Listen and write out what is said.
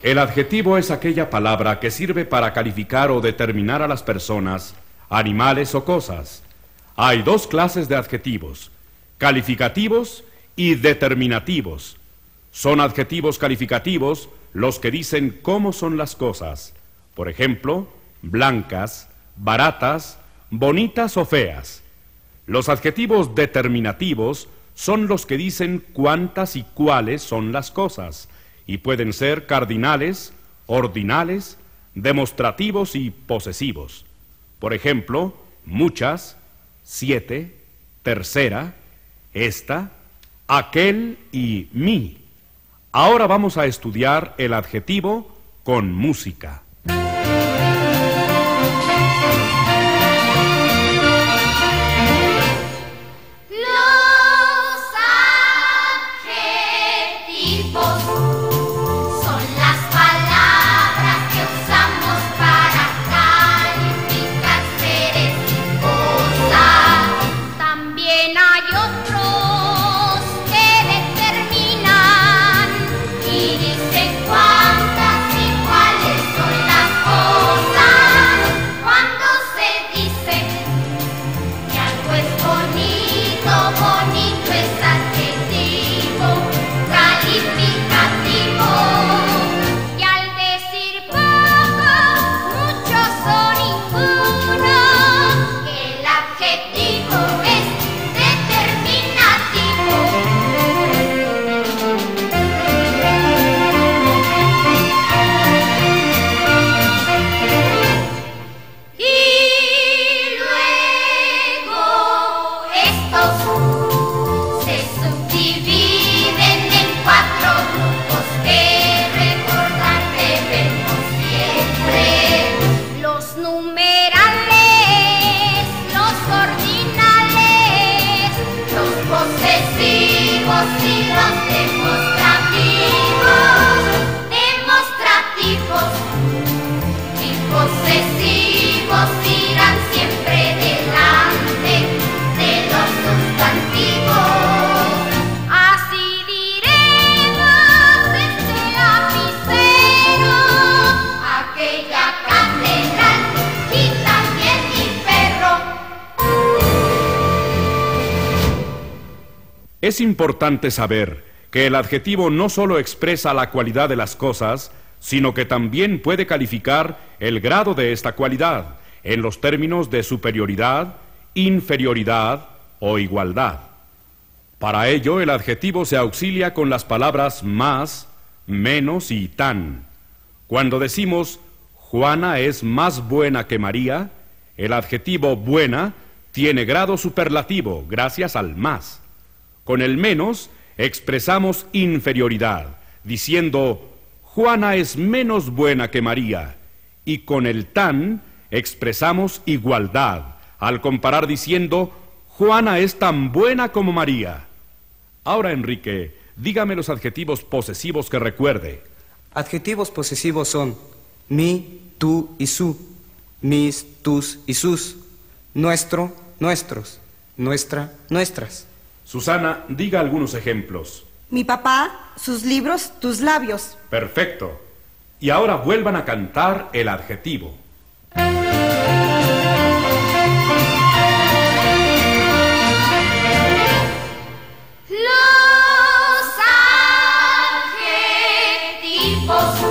El adjetivo es aquella palabra que sirve para calificar o determinar a las personas, animales o cosas. Hay dos clases de adjetivos, calificativos y determinativos. Son adjetivos calificativos los que dicen cómo son las cosas. Por ejemplo, blancas, baratas, bonitas o feas. Los adjetivos determinativos son los que dicen cuántas y cuáles son las cosas, y pueden ser cardinales, ordinales, demostrativos y posesivos. Por ejemplo, muchas, 7, tercera, esta, aquel y mi. Ahora vamos a estudiar el adjetivo con música. Es importante saber que el adjetivo no solo expresa la cualidad de las cosas, sino que también puede calificar el grado de esta cualidad en los términos de superioridad, inferioridad o igualdad. Para ello, el adjetivo se auxilia con las palabras más, menos y tan. Cuando decimos Juana es más buena que María, el adjetivo buena tiene grado superlativo gracias al más. Con el menos expresamos inferioridad, diciendo Juana es menos buena que María, y con el tan expresamos igualdad, al comparar diciendo Juana es tan buena como María. Ahora, Enrique, dígame los adjetivos posesivos que recuerde. Adjetivos posesivos son mi, tú y su, mis, tus y sus, nuestro, nuestros, nuestra, nuestras. Susana, diga algunos ejemplos. Mi papá, sus libros, tus labios. Perfecto. Y ahora vuelvan a cantar el adjetivo. Los adjetivos